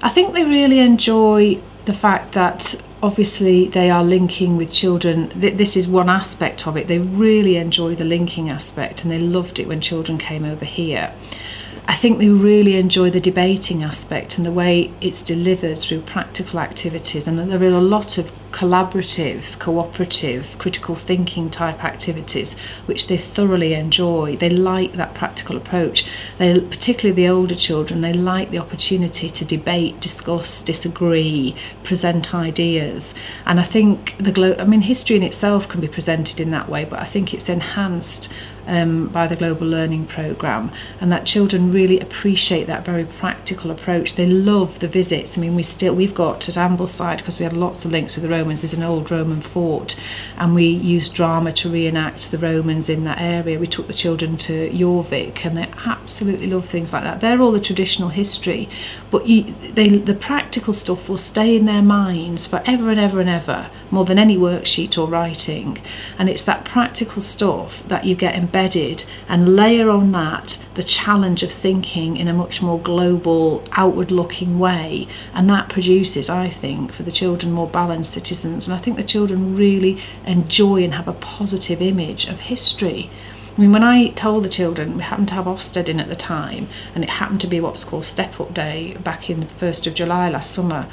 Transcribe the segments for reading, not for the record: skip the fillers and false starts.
I think they really enjoy the fact that obviously they are linking with children. This is one aspect of it. They really enjoy the linking aspect, and they loved it when children came over here. I think they really enjoy the debating aspect and the way it's delivered through practical activities, and there are a lot of collaborative, cooperative, critical thinking type activities which they thoroughly enjoy. They like that practical approach. They, particularly the older children, they like the opportunity to debate, discuss, disagree, present ideas. And I think history in itself can be presented in that way, but I think it's enhanced by the Global Learning Programme, and that children really appreciate that very practical approach. They love the visits. I mean, we've got at Ambleside, because we had lots of links with the Romans, there's an old Roman fort, and we used drama to reenact the Romans in that area. We took the children to Jorvik, and they absolutely love things like that. They're all the traditional history, but the practical stuff will stay in their minds forever and ever and ever, more than any worksheet or writing. And it's that practical stuff that you get embedded, and layer on that the challenge of thinking in a much more global, outward looking way, and that produces, I think, for the children more balanced citizens. And I think the children really enjoy and have a positive image of history. I mean, when I told the children, we happened to have Ofsted in at the time, and it happened to be what was called Step Up Day back in the 1st of July last summer.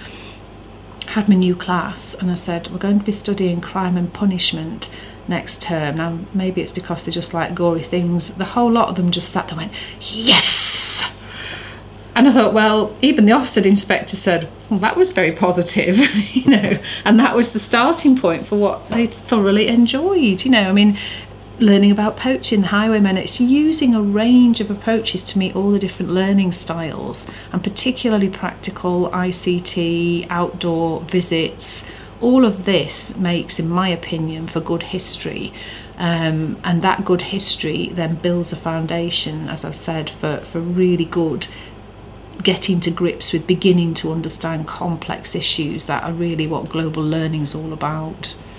I had my new class, and I said, we're going to be studying Crime and Punishment next term. Now, maybe it's because they just like gory things. The whole lot of them just sat there and went, yes! And I thought, well, even the Ofsted inspector said, well, that was very positive, and that was the starting point for what they thoroughly enjoyed, I mean, learning about poaching, the highwaymen. It's using a range of approaches to meet all the different learning styles, and particularly practical, ICT, outdoor visits. All of this makes, in my opinion, for good history, and that good history then builds a foundation, as I've said, for really good getting to grips with beginning to understand complex issues that are really what global learning is all about.